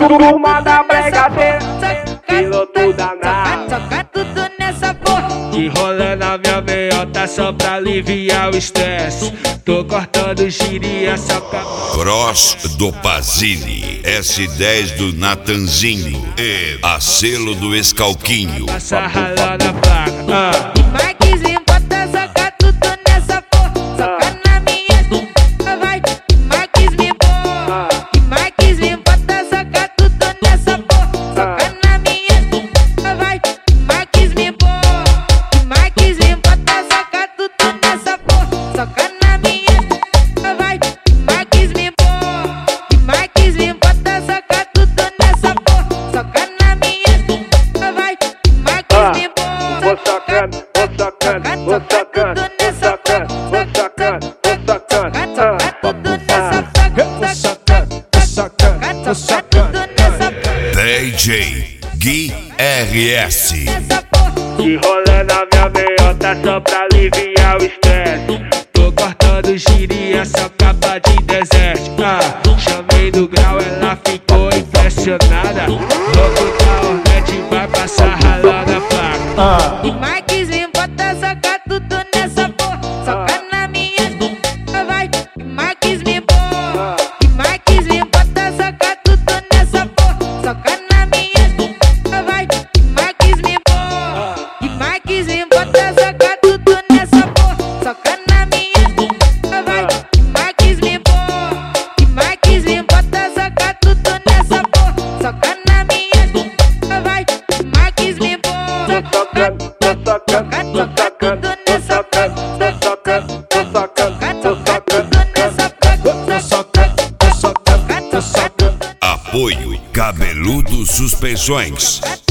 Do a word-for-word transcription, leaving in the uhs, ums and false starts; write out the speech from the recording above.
turma da bregadeira, piloto danado. Soca tudo nessa porra. Que rola na minha meiota só pra aliviar o estresse. Tô cortando giria, soca. Cross do Pazini, S dez do Natanzinho e a selo do Escalquinho. Passa ralando a placa. Ah. Marquezinho bota, soca tudo nessa porra. Soca na minha bunda, vai. Marquezinho porra. Marquezinho bota, soca tudo nessa porra. Soca na minha bunda, vai. Marquezinho porra. Marquezinho bota, soca tudo nessa porra. Soca na minha bunda, vai. Marquezinho porra. Marquezinho bota, soca tudo nessa porra. Soca na minha bunda, vai. Marquezinho porra. Vou sacando, vou sacando, vou sacando, vou sacando, vou sacando, vou sacando. Vou sacando, vou sacando, vou sacando. D J Gui R S. Que rola na minha meiota só pra aliviar o estresse. Tô cortando giria, só capa de deserto. Ah, chamei no grau, ela ficou impressionada. Louco da Hornet vai passar ralando a placa. Ah. Marquezinho bota, soca tudo nessa porra. Soca na minha bunda, vai. Marquezinho porra. Marquezinho bota, soca tudo nessa porra. Soca na minha bunda, vai. Marquezinho porra. Marquezinho bota, soca tudo nessa porra. Soca na minha bunda, vai. Marquezinho porra. Marquezinho bota, soca tudo nessa porra. Soca na minha bunda, vai. Marquezinho porra. Sacando, tô sacando, tô sacando, tô sacando, tô sacando, tô sacando, tô sacando. Tô sacando, tô sacando, tô sacando. Apoio Cabeludo Suspensões.